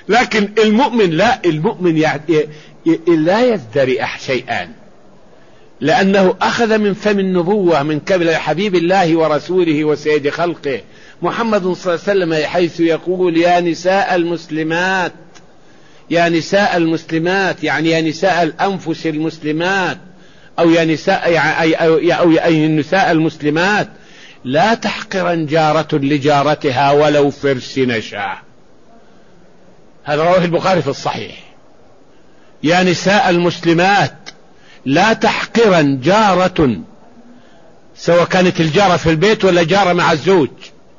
لكن المؤمن لا، المؤمن لا يزدري شيئا، لأنه أخذ من فم النبوة من قبل حبيب الله ورسوله وسيد خلقه محمد صلى الله عليه وسلم، حيث يقول يا نساء المسلمات، يا نساء المسلمات، يعني يا نساء الأنفس المسلمات، أو يا نساء أو أي النساء المسلمات، لا تحقرن جارة لجارتها ولو فرس نشا. هذا رواه البخاري في الصحيح. يا نساء المسلمات لا تحقرن جارة، سواء كانت الجارة في البيت ولا جارة مع الزوج.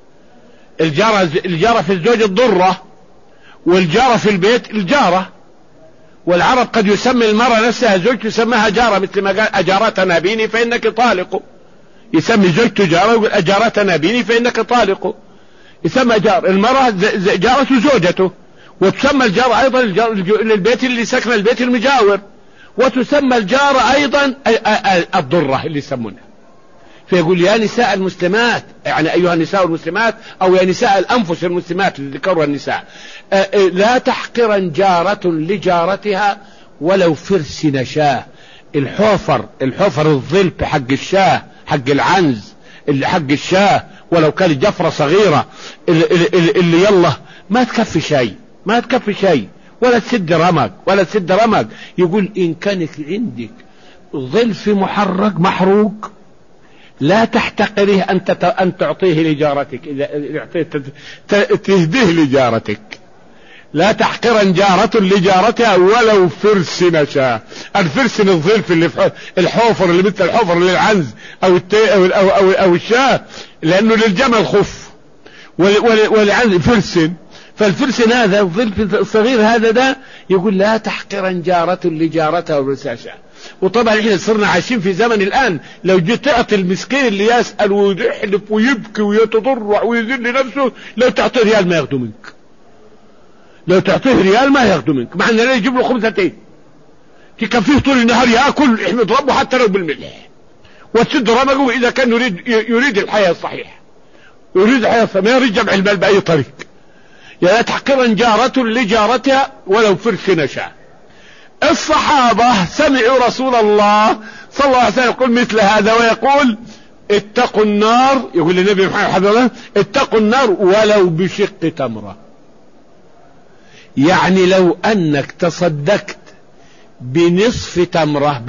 الجارة في الزوج الضرة، والجارة في البيت الجارة. والعرب قد يسمي المرأة نفسها زوج، تسميها جارة، مثل ما قال أجارتنا بيني فإنك طالق. يسمي زوجته جارة ويقول أجارتنا بيني فإنك طالق. يسمى جار المرأة جارة زوجته، وتسمى الجارة أيضا للبيت اللي سكن البيت المجاور، وتسمى الجارة أيضا الضرة اللي يسمونها. فيقول يا نساء المسلمات، يعني أيها النساء المسلمات، أو يا نساء الأنفس المسلمات اللي ذكروا النساء، لا تحقرن جارة لجارتها ولو فرس نشاه. الحفر الظل حق الشاه، حق العنز، حق الشاه، ولو كانت جفرة صغيرة اللي يلا ما تكفي شيء، ما تكفي شيء، ولا تسد رمق. يقول إن كانت عندك ظلف محروق لا تحتقره أن تعطيه لجارتك، إذا تهديه لجارتك. لا تحقرن جارة لجارتها ولو فرس نشا. الفرس الظلف اللي في الحوفر، اللي مثل الحوفر للعنز أو الشاه، لأنه للجمل خف، ولعنز فرس. فالفرس هذا الظلف الصغير هذا ده، يقول لا تحقرن جارة لجارتها ولو نشا. وطبعا احنا صرنا عايشين في زمن الآن، لو جيت تعطي المسكين اللي يسأل ويحلف ويبكي ويتضرع ويذل نفسه، لو تعطيه ريال ما ياخده منك، لو تعطيه ريال ما ياخده منك، مع انه يجيب له خبزتين تكفيه طول النهار ياكل، احنا نضربه حتى لو بالملح وتسد رمقه اذا كان يريد الحياة الصحيحة، يريد الحياة الصحيحة، ما يريد جمع المال بأي طريق. لا تحقرن جارة لجارتها ولو فرس نشا. الصحابة سمعوا رسول الله صلى الله عليه وسلم يقول مثل هذا، ويقول اتقوا النار، يقول للنبي محمد حضره اتقوا النار ولو بشق تمرة. يعني لو أنك تصدقت بنصف تمرة،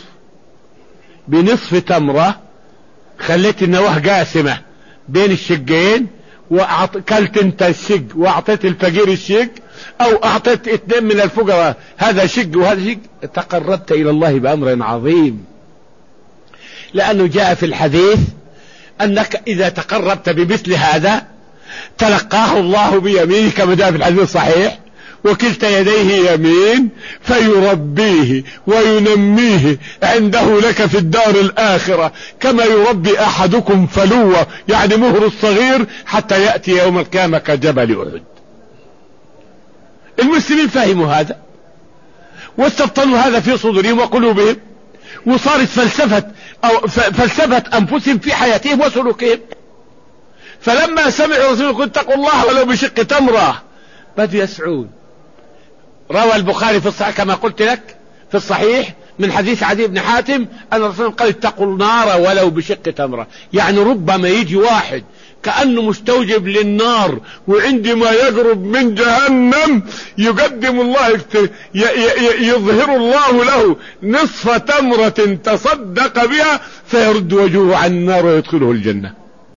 بنصف تمرة، خليت النواه قاسمة بين الشقين، وكلت انت الشق واعطيت الفقير الشق، او اعطيت اثنين من الفقراء هذا شق وهذا شق، تقربت الى الله بامر عظيم. لانه جاء في الحديث انك اذا تقربت بمثل هذا تلقاه الله بيمينه، كما جاء في الحديث الصحيح، وكلتا يديه يمين فيربيه وينميه عنده لك في الدار الآخرة، كما يربي أحدكم فلوة، يعني مهر الصغير، حتى يأتي يوم القيامة كجبل أحد. المسلمين فهموا هذا واستبطنوا هذا في صدورهم وقلوبهم، وصارت فلسفة أنفسهم في حياتهم وسلوكهم. فلما سمعوا رسول الله اتقوا الله ولو بشق تمرة بدوا يسعون. روى البخاري في الصحيح كما قلت لك في الصحيح من حديث عدي بن حاتم أن الرسول قال اتقوا النار ولو بشق تمرة. يعني ربما يجي واحد كأنه مستوجب للنار، وعندما يقرب من جهنم يقدم الله يظهر الله له نصف تمرة تصدق بها فيرد وجهه عن النار ويدخله الجنة.